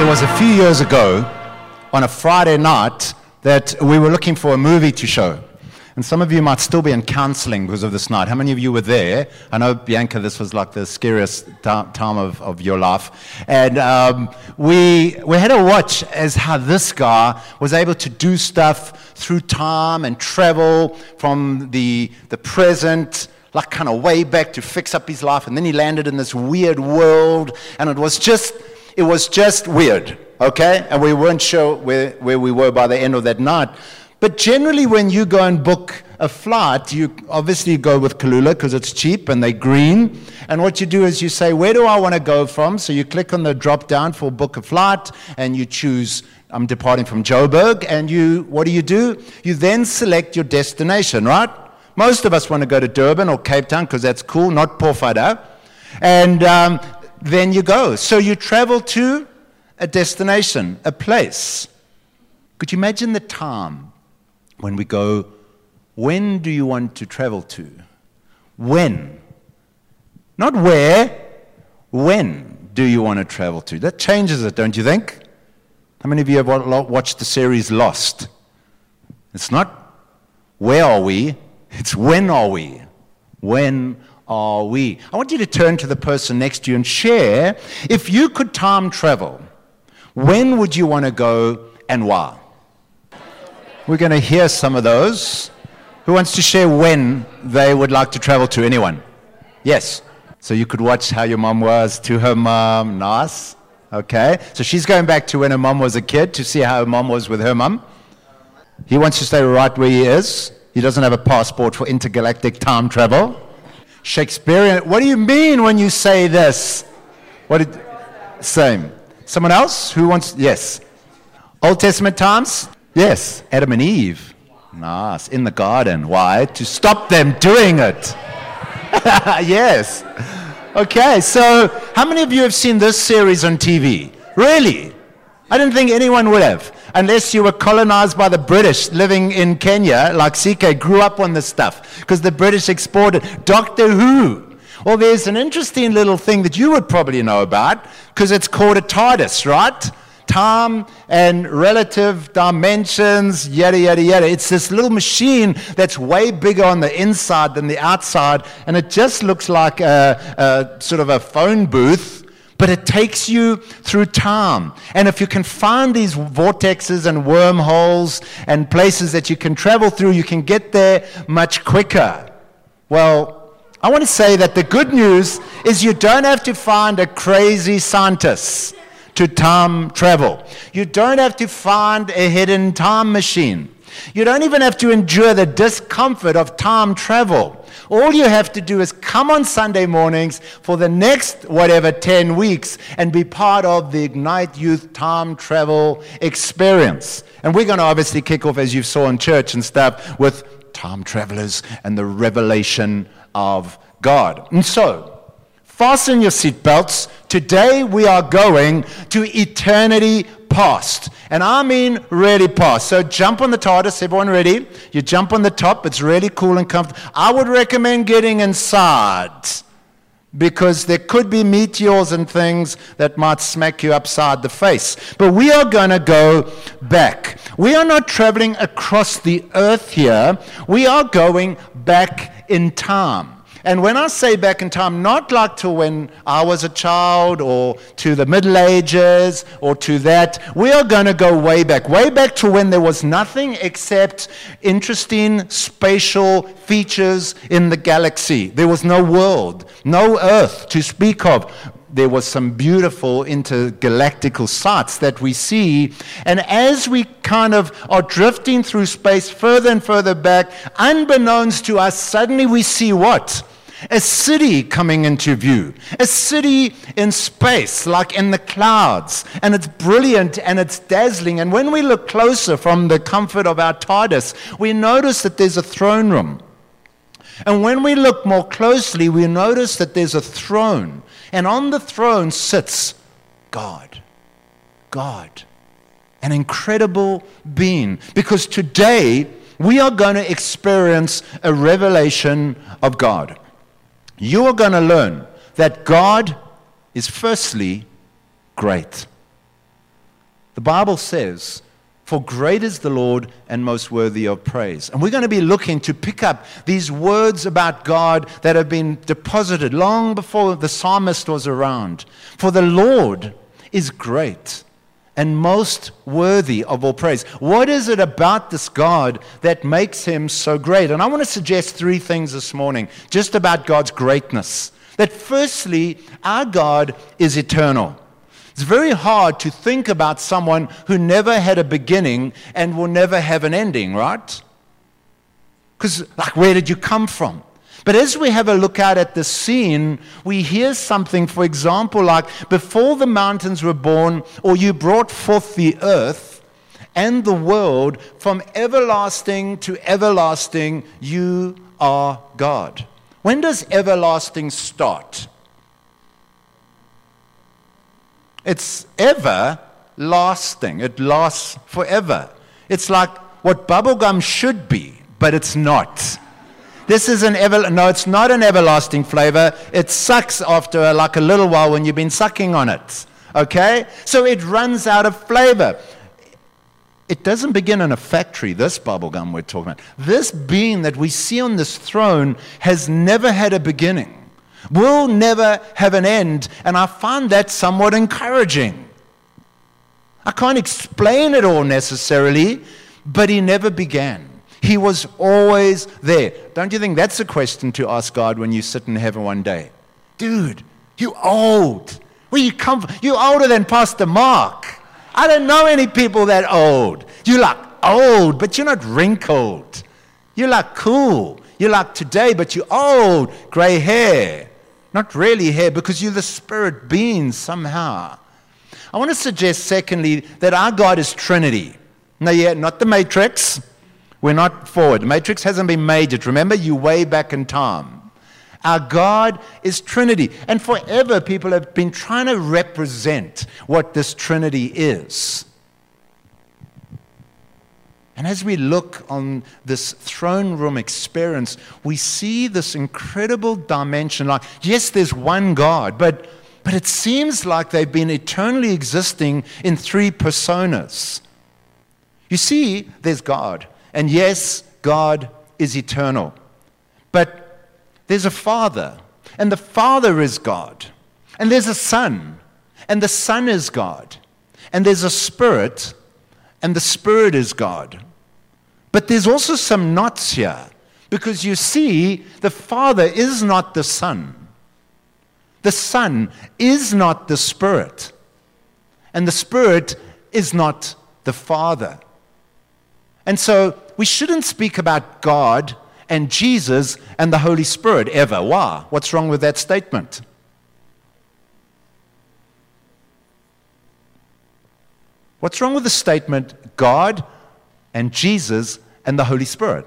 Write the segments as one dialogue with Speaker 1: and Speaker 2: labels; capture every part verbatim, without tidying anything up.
Speaker 1: It was a few years ago on a Friday night that we were looking for a movie to show. And some of you might still be in counseling because of this night. How many of you were there? I know, Bianca, this was like the scariest ta- time of, of your life. And um, we we had to watch as how this guy was able to do stuff through time and travel from the the present, like kind of way back to fix up his life. And then he landed in this weird world. And it was just, it was just weird, okay? And we weren't sure where, where we were by the end of that night. But generally, when you go and book a flight, you obviously go with Kulula because it's cheap and they're green. And what you do is you say, where do I want to go from? So you click on the drop down for book a flight and you choose, I'm departing from Joburg. And you, what do you do? You then select your destination, right? Most of us want to go to Durban or Cape Town because that's cool, not Pofada. And um, then you go. So you travel to a destination, a place. Could you imagine the time when we go, when do you want to travel to? When? Not where, when do you want to travel to? That changes it, don't you think? How many of you have watched the series Lost? It's not where are we, it's when are we? When are we? I want you to turn to the person next to you and share, if you could time travel, when would you want to go and why? We're going to hear some of those. Who wants to share when they would like to travel to? Anyone? Yes. So you could watch how your mom was to her mom. Nice. Okay. So she's going back to when her mom was a kid to see how her mom was with her mom. He wants to stay right where he is. He doesn't have a passport for intergalactic time travel. Shakespearean. What do you mean when you say this? What did? Same. Someone else who wants? Yes. Old Testament times. Yes, Adam and Eve. Nice. In the garden. Why? To stop them doing it. Yes. Okay, so how many of you have seen this series on T V? Really? I didn't think anyone would have. Unless you were colonized by the British living in Kenya, like C K, grew up on this stuff, because the British exported Doctor Who. Well, there's an interesting little thing that you would probably know about, because it's called a TARDIS, right? Time and relative dimensions, yada, yada, yada. It's this little machine that's way bigger on the inside than the outside, and it just looks like a, a sort of a phone booth, but it takes you through time. And if you can find these vortexes and wormholes and places that you can travel through, you can get there much quicker. Well, I want to say that the good news is you don't have to find a crazy scientist to time travel. You don't have to find a hidden time machine. You don't even have to endure the discomfort of time travel. All you have to do is come on Sunday mornings for the next whatever ten weeks and be part of the Ignite Youth time travel experience. And we're going to obviously kick off, as you saw in church and stuff, with time travelers and the revelation of God. And so, fasten your seatbelts. Today we are going to eternity past. And I mean really past. So jump on the TARDIS, everyone ready? You jump on the top, it's really cool and comfortable. I would recommend getting inside, because there could be meteors and things that might smack you upside the face. But we are going to go back. We are not traveling across the earth here. We are going back in time. And when I say back in time, not like to when I was a child or to the Middle Ages or to that. We are going to go way back, way back to when there was nothing except interesting spatial features in the galaxy. There was no world, no Earth to speak of. There was some beautiful intergalactical sights that we see. And as we kind of are drifting through space further and further back, unbeknownst to us, suddenly we see what? A city coming into view. A city in space, like in the clouds. And it's brilliant and it's dazzling. And when we look closer from the comfort of our TARDIS, we notice that there's a throne room. And when we look more closely, we notice that there's a throne. And on the throne sits God. God. An incredible being. Because today, we are going to experience a revelation of God. You are going to learn that God is firstly great. The Bible says, "For great is the Lord and most worthy of praise." And we're going to be looking to pick up these words about God that have been deposited long before the psalmist was around. For the Lord is great and most worthy of all praise. What is it about this God that makes him so great? And I want to suggest three things this morning just about God's greatness. That firstly, our God is eternal. It's very hard to think about someone who never had a beginning and will never have an ending, right? Because, like, where did you come from? But as we have a look out at the scene, we hear something, for example, like, before the mountains were born, or you brought forth the earth and the world, from everlasting to everlasting, you are God. When does everlasting start? It's everlasting. It lasts forever. It's like what bubblegum should be, but it's not. This is an ever, no, it's not an everlasting flavor. It sucks after like a little while when you've been sucking on it. Okay? So it runs out of flavor. It doesn't begin in a factory, this bubblegum we're talking about. This being that we see on this throne has never had a beginning. Will never have an end, and I find that somewhat encouraging. I can't explain it all necessarily, but he never began. He was always there. Don't you think that's a question to ask God when you sit in heaven one day? Dude, you old. Where you come from? You're older than Pastor Mark. I don't know any people that old. You're like old, but you're not wrinkled. You're like cool. You're like today, but you're old. Gray hair. Not really hair, because you're the spirit being somehow. I want to suggest, secondly, that our God is Trinity. No, yeah, not the Matrix. We're not forward. The Matrix hasn't been made yet. Remember, you're way back in time. Our God is Trinity. And forever, people have been trying to represent what this Trinity is. And as we look on this throne room experience, we see this incredible dimension. Like, yes, there's one God, but, but it seems like they've been eternally existing in three personas. You see, there's God. And yes, God is eternal. But there's a Father, and the Father is God. And there's a Son, and the Son is God. And there's a Spirit, and the Spirit is God. But there's also some knots here, because you see, the Father is not the Son. The Son is not the Spirit. And the Spirit is not the Father. And so we shouldn't speak about God and Jesus and the Holy Spirit ever. Why? What's wrong with that statement? What's wrong with the statement God and Jesus and the Holy Spirit?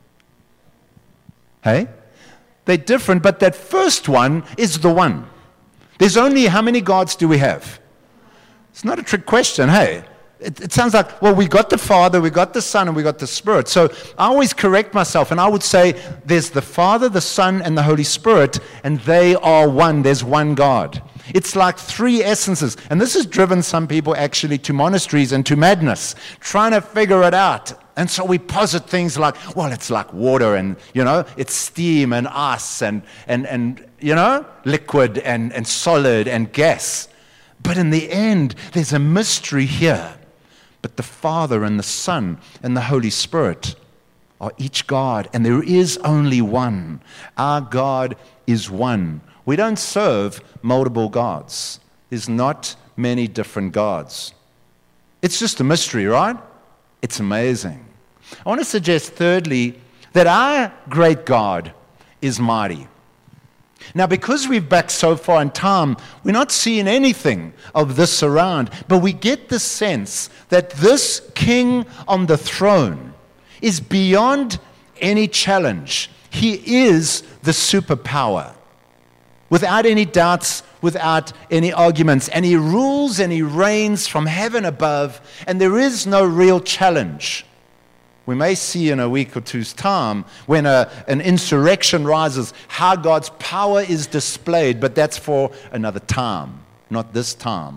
Speaker 1: Hey? They're different, but that first one is the one. There's only, how many gods do we have? It's not a trick question, hey? It, it sounds like, well, we got the Father, we got the Son, and we got the Spirit. So I always correct myself, and I would say there's the Father, the Son, and the Holy Spirit, and they are one. There's one God. It's like three essences. And this has driven some people actually to monasteries and to madness, trying to figure it out. And so we posit things like, well, it's like water and, you know, it's steam and ice and, and, and you know, liquid and, and solid and gas. But in the end, there's a mystery here. But the Father and the Son and the Holy Spirit are each God, and there is only one. Our God is one. We don't serve multiple gods. There's not many different gods. It's just a mystery, right? It's amazing. I want to suggest, thirdly, that our great God is mighty. Now, because we've back so far in time, we're not seeing anything of this around, but we get the sense that this king on the throne is beyond any challenge. He is the superpower, without any doubts, without any arguments. And he rules and he reigns from heaven above, and there is no real challenge. We may see in a week or two's time, when a, an insurrection rises, how God's power is displayed, but that's for another time, not this time.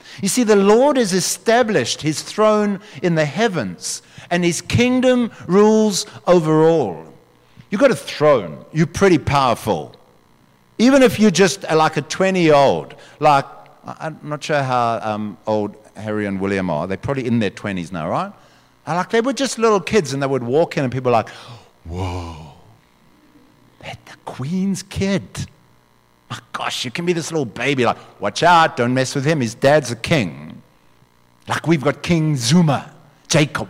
Speaker 1: You see, the Lord has established his throne in the heavens, and his kingdom rules over all. You've got a throne. You're pretty powerful. Even if you're just like a twenty-year-old, like, I'm not sure how um, old Harry and William are. They're probably in their twenties now, right? And like, they were just little kids, and they would walk in, and people were like, whoa, that's the Queen's kid. My gosh, you can be this little baby, like, watch out, don't mess with him. His dad's a king. Like we've got King Zuma, Jacob.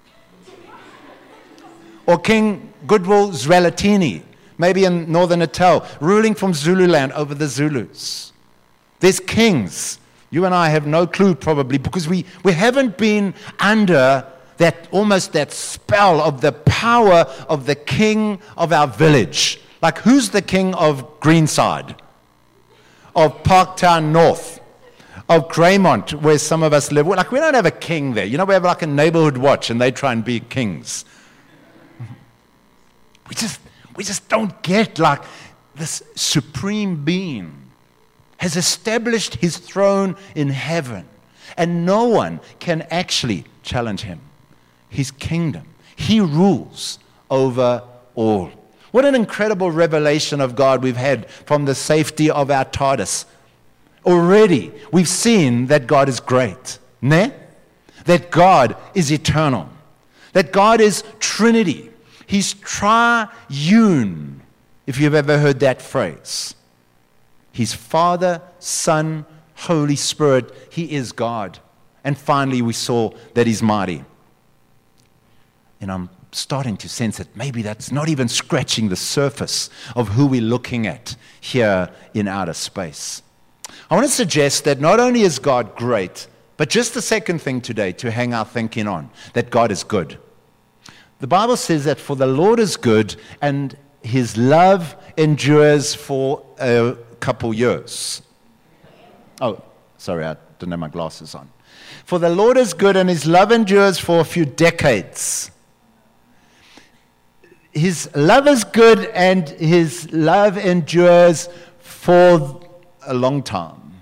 Speaker 1: Or King Goodwill Zwelithini, maybe in Northern Natal, ruling from Zululand over the Zulus. There's kings. You and I have no clue probably because we, we haven't been under that almost that spell of the power of the king of our village. Like who's the king of Greenside? Of Parktown North? Of Greymont, where some of us live? Like we don't have a king there. You know, we have like a neighborhood watch and they try and be kings. We just, we just don't get like this supreme being has established his throne in heaven, and no one can actually challenge him. His kingdom. He rules over all. What an incredible revelation of God we've had from the safety of our TARDIS. Already, we've seen that God is great. Ne? That God is eternal. That God is Trinity. He's triune, if you've ever heard that phrase. He's Father, Son, Holy Spirit. He is God. And finally, we saw that he's mighty. And I'm starting to sense that maybe that's not even scratching the surface of who we're looking at here in outer space. I want to suggest that not only is God great, but just the second thing today to hang our thinking on, that God is good. The Bible says that for the Lord is good and his love endures for a couple years. Oh, sorry, I didn't have my glasses on. For the Lord is good and his love endures for a few decades. His love is good and his love endures for a long time.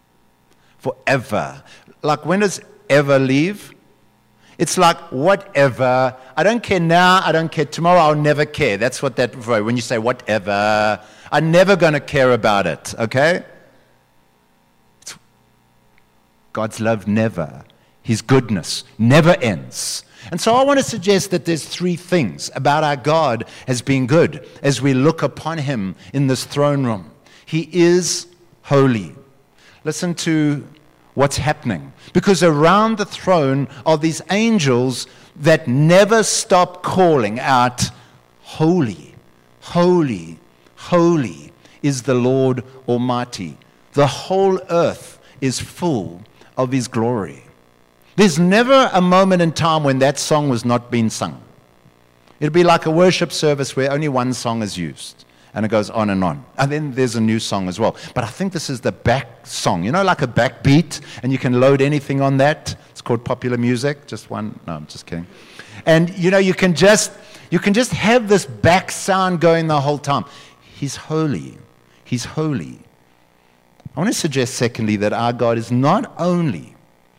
Speaker 1: Forever. Like when does ever leave? It's like whatever. I don't care now, I don't care tomorrow, I'll never care. That's what that, when you say whatever, I'm never going to care about it, okay? It's, God's love never, his goodness never ends. And so I want to suggest that there's three things about our God as being good as we look upon him in this throne room. He is holy. Listen to what's happening. Because around the throne are these angels that never stop calling out, holy, holy, holy is the Lord Almighty. The whole earth is full of his glory. There's never a moment in time when that song was not being sung. It'd be like a worship service where only one song is used. And it goes on and on. And then there's a new song as well. But I think this is the back song. You know, like a backbeat, and you can load anything on that. It's called popular music. Just one. No, I'm just kidding. And, you know, you can just, you can just have this back sound going the whole time. He's holy. He's holy. I want to suggest, secondly, that our God is not only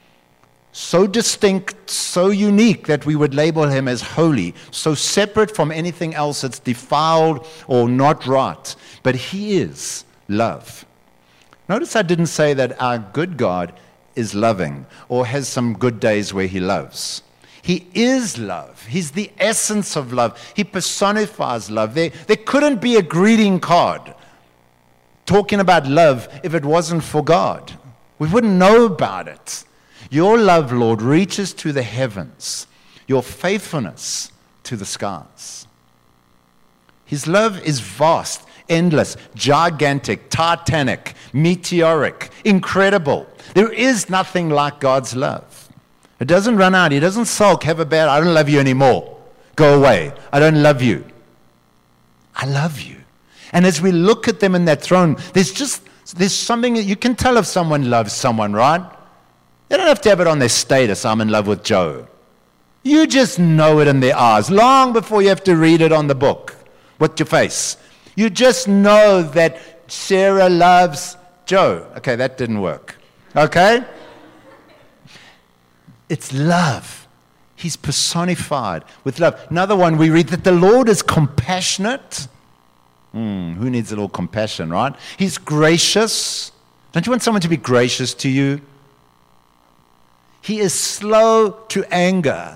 Speaker 1: so distinct, so unique that we would label him as holy, so separate from anything else that's defiled or not right, but he is love. Notice I didn't say that our good God is loving or has some good days where he loves. He is love. He's the essence of love. He personifies love. There, there couldn't be a greeting card talking about love if it wasn't for God. We wouldn't know about it. Your love, Lord, reaches to the heavens, your faithfulness to the skies. His love is vast, endless, gigantic, titanic, meteoric, incredible. There is nothing like God's love. It doesn't run out. He doesn't sulk, have a bad, I don't love you anymore. Go away. I don't love you. I love you. And as we look at them in that throne, there's just, there's something that you can tell if someone loves someone, right? They don't have to have it on their status, I'm in love with Joe. You just know it in their eyes, long before you have to read it on the book. What's your face? You just know that Sarah loves Joe. Okay, that didn't work. Okay? It's love. He's personified with love. Another one we read that the Lord is compassionate. Mm, who needs a little compassion, right? He's gracious. Don't you want someone to be gracious to you? He is slow to anger.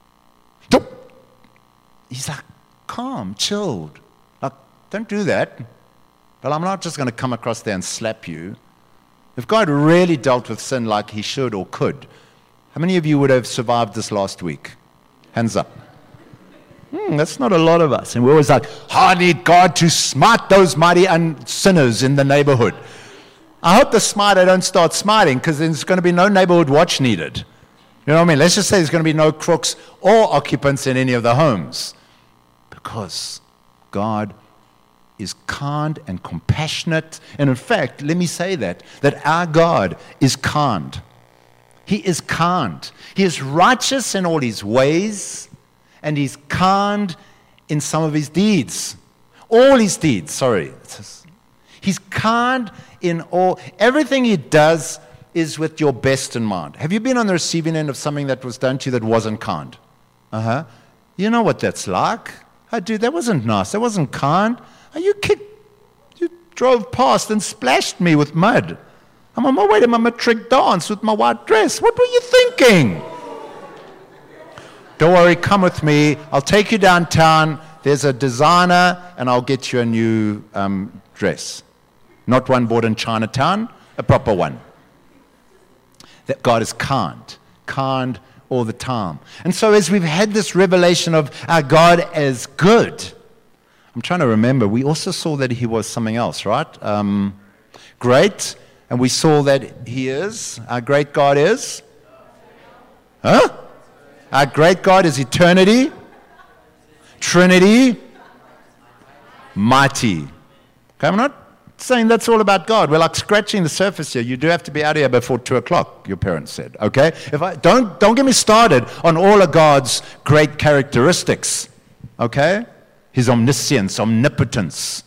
Speaker 1: He's like calm, chilled. Like, don't do that. But I'm not just going to come across there and slap you. If God really dealt with sin like he should or could, how many of you would have survived this last week? Hands up. Hmm, that's not a lot of us. And we're always like, I need God to smite those mighty un- sinners in the neighborhood. I hope the smiter don't start smiting, because there's going to be no neighborhood watch needed. You know what I mean? Let's just say there's going to be no crooks or occupants in any of the homes. Because God is kind and compassionate. And in fact, let me say that, that our God is kind. He is kind. He is righteous in all his ways, and he's kind in some of his deeds. All his deeds, sorry. He's kind in all. Everything he does is with your best in mind. Have you been on the receiving end of something that was done to you that wasn't kind? Uh-huh. You know what that's like. Oh, dude, that wasn't nice. That wasn't kind. Oh, you kicked, you drove past and splashed me with mud. I'm on my way to my matric dance with my white dress. What were you thinking? Don't worry, come with me. I'll take you downtown. There's a designer, and I'll get you a new um, dress. Not one bought in Chinatown, a proper one. That God is kind, kind all the time. And so as we've had this revelation of our God as good, I'm trying to remember, we also saw that he was something else, right? Um, great. And we saw that he is, our great God is? Huh? Our great God is eternity, Trinity, mighty. Okay, I'm not saying that's all about God. We're like scratching the surface here. You do have to be out of here before two o'clock, your parents said. Okay? If I don't don't get me started on all of God's great characteristics. Okay? His omniscience, omnipotence.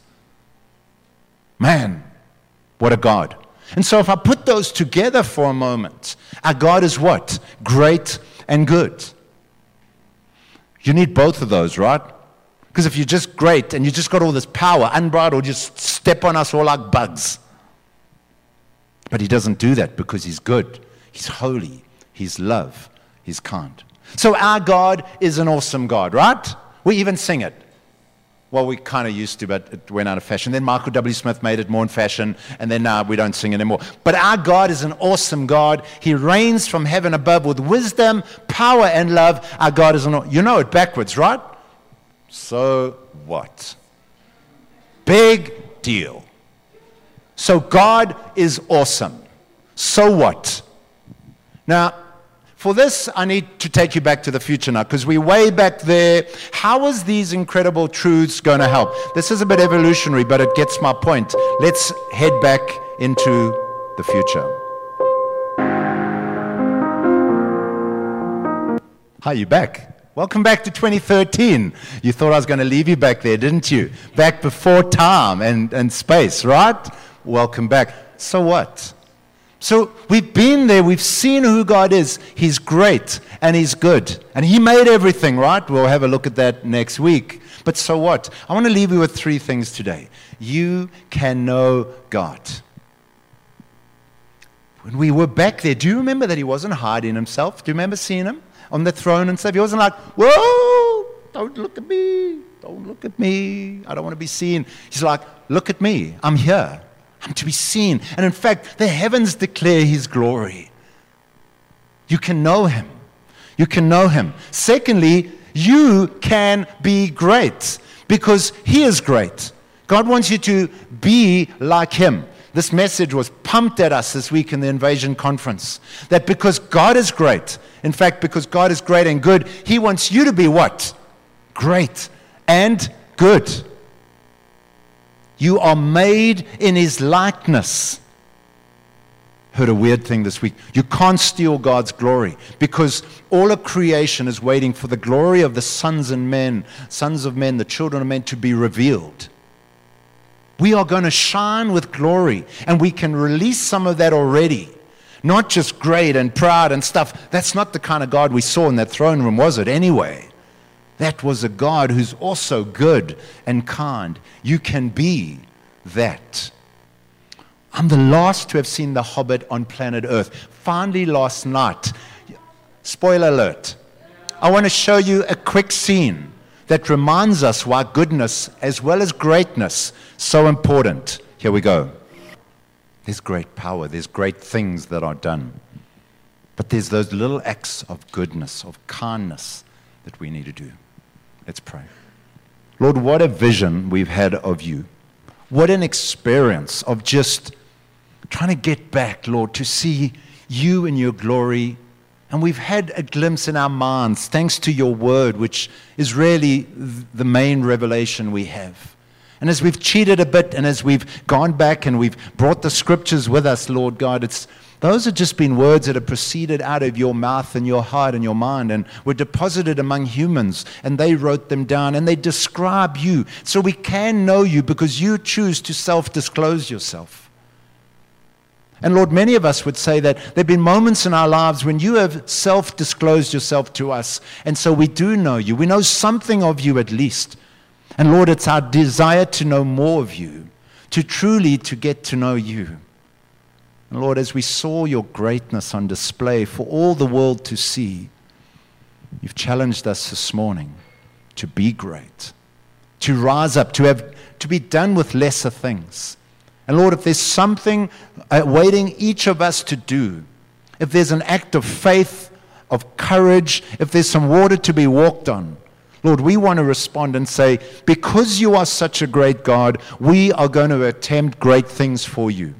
Speaker 1: Man, what a God. And so if I put those together for a moment, our God is what? Great and good. You need both of those, right? Because if you're just great and you just got all this power, unbridled, just step on us all like bugs. But he doesn't do that because he's good. He's holy. He's love. He's kind. So our God is an awesome God, right? We even sing it. Well, we kind of used to, but it went out of fashion. Then Michael W. Smith made it more in fashion, and then now uh, we don't sing anymore. But our God is an awesome God. He reigns from heaven above with wisdom, power, and love. Our God is an, you know it backwards, right? So what? Big deal. So God is awesome. So what? Now, for this, I need to take you back to the future now, because we're way back there. How is these incredible truths going to help? This is a bit evolutionary, but it gets my point. Let's head back into the future. Hi, you back? Welcome back to twenty thirteen. You thought I was going to leave you back there, didn't you? Back before time and, and space, right? Welcome back. So what? So we've been there. We've seen who God is. He's great and he's good. And he made everything, right? We'll have a look at that next week. But so what? I want to leave you with three things today. You can know God. When we were back there, do you remember that he wasn't hiding himself? Do you remember seeing him on the throne and stuff? He wasn't like, whoa, don't look at me. Don't look at me. I don't want to be seen. He's like, look at me. I'm here. I'm to be seen. And in fact, the heavens declare his glory. You can know him. You can know him. Secondly, you can be great because he is great. God wants you to be like him. This message was pumped at us this week in the Invasion Conference. That because God is great, in fact, because God is great and good, he wants you to be what? Great and good. You are made in his likeness. Heard a weird thing this week. You can't steal God's glory because all of creation is waiting for the glory of the sons and men, sons of men, the children of men to be revealed. We are going to shine with glory, and we can release some of that already. Not just great and proud and stuff. That's not the kind of God we saw in that throne room, was it, anyway? That was a God who's also good and kind. You can be that. I'm the last to have seen The Hobbit on planet Earth. Finally, last night, spoiler alert, I want to show you a quick scene that reminds us why goodness as well as greatness is so important. Here we go. There's great power. There's great things that are done. But there's those little acts of goodness, of kindness that we need to do. Let's pray. Lord, what a vision we've had of you. What an experience of just trying to get back, Lord, to see you in your glory. And we've had a glimpse in our minds, thanks to your word, which is really the main revelation we have. And as we've cheated a bit, and as we've gone back and we've brought the scriptures with us, Lord God, it's those have just been words that have proceeded out of your mouth and your heart and your mind and were deposited among humans, and they wrote them down, and they describe you. So we can know you because you choose to self-disclose yourself. And Lord, many of us would say that there have been moments in our lives when you have self-disclosed yourself to us, and so we do know you. We know something of you at least. And Lord, it's our desire to know more of you, to truly to get to know you. And Lord, as we saw your greatness on display for all the world to see, you've challenged us this morning to be great, to rise up, to have to be done with lesser things. And Lord, if there's something awaiting each of us to do, if there's an act of faith, of courage, if there's some water to be walked on, Lord, we want to respond and say, because you are such a great God, we are going to attempt great things for you.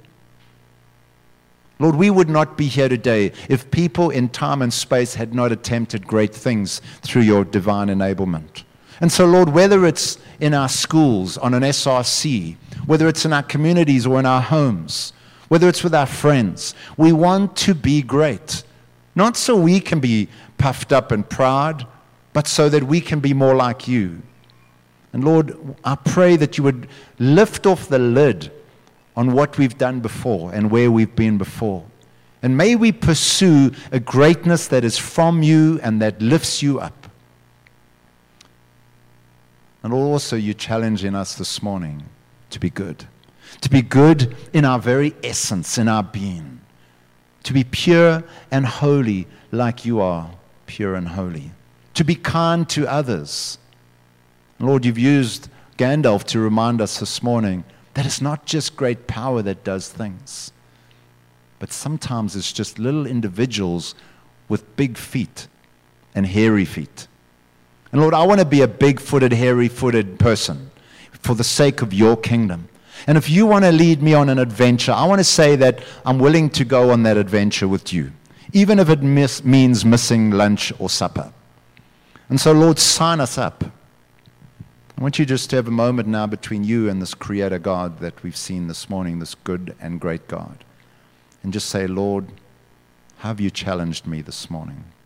Speaker 1: Lord, we would not be here today if people in time and space had not attempted great things through your divine enablement. And so, Lord, whether it's in our schools, on an S R C, whether it's in our communities or in our homes, whether it's with our friends, we want to be great. Not so we can be puffed up and proud, but so that we can be more like you. And Lord, I pray that you would lift off the lid on what we've done before and where we've been before. And may we pursue a greatness that is from you and that lifts you up. And also you challenge in us this morning to be good. To be good in our very essence, in our being. To be pure and holy like you are pure and holy. To be kind to others. Lord, you've used Gandalf to remind us this morning that it's not just great power that does things, but sometimes it's just little individuals with big feet and hairy feet. And Lord, I want to be a big-footed, hairy-footed person for the sake of your kingdom. And if you want to lead me on an adventure, I want to say that I'm willing to go on that adventure with you, even if it miss, means missing lunch or supper. And so, Lord, sign us up. I want you just to have a moment now between you and this Creator God that we've seen this morning, this good and great God. And just say, Lord, how have you challenged me this morning?